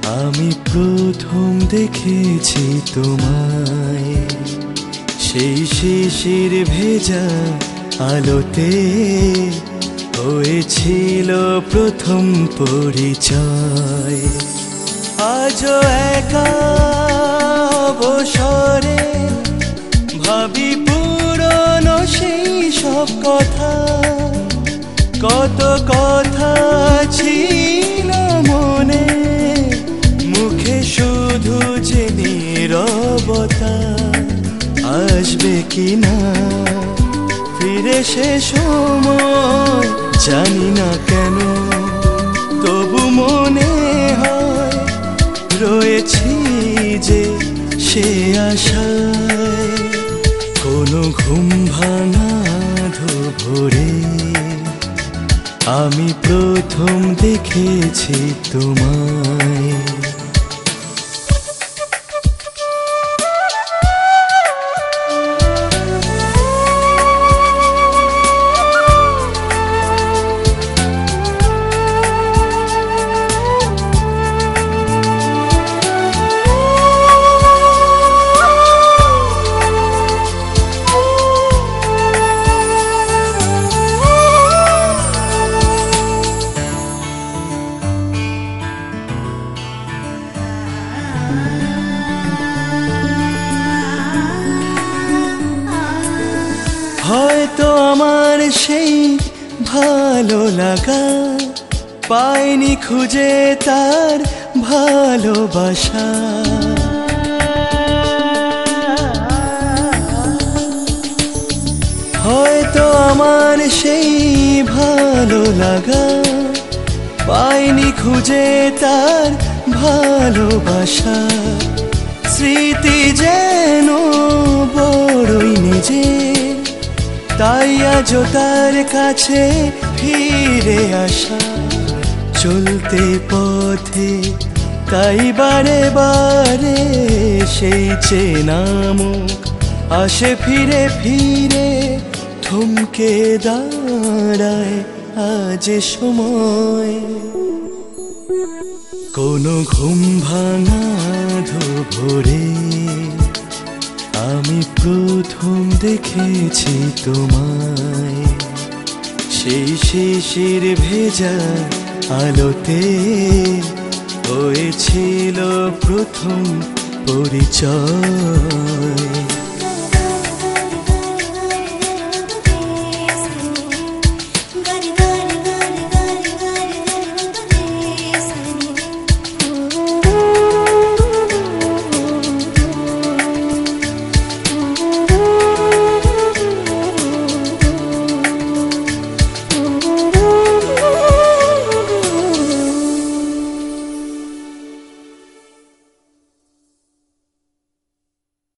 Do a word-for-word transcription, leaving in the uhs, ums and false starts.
আমি প্রথম দেখেছি তোমায় সেই শিশির ভেজা আলোতে, হয়েছিল প্রথম পরিচয়। আজও একা অবসরে ভাবি পুরনো সেই সব কথা, কত কথা ছিল মনে, মুখে শুধু যে নীরবতা। আসবে কিনা ফিরে সে সময় জানি না কেন, তবু মনে হয় রয়েছি যে সে আশায়। কোনো ঘুম ভাঙা ভোরে আমি প্রথম দেখেছি তোমায়। হয়তো আমার সেই ভালো লাগা পাইনি খুঁজে তার ভালোবাসা। হয়তো আমার সেই ভালো লাগা পাইনি খুঁজে তার ভালোবাসা। স্মৃতি যেন বড়ই নিজে, তাই আজও তার কাছে ফিরে আসা। চলতে পথে তাই বারে বারে সেই চেনা মুখ আসে ফিরে ফিরে, থমকে দাঁড়ায় আজ সময়। কোনো ঘুম ভাঙা ভোরে আমি প্রথম দেখেছি তোমায় সেই শিশির ভেজা আলোতে, হয়েছিল প্রথম পরিচয়।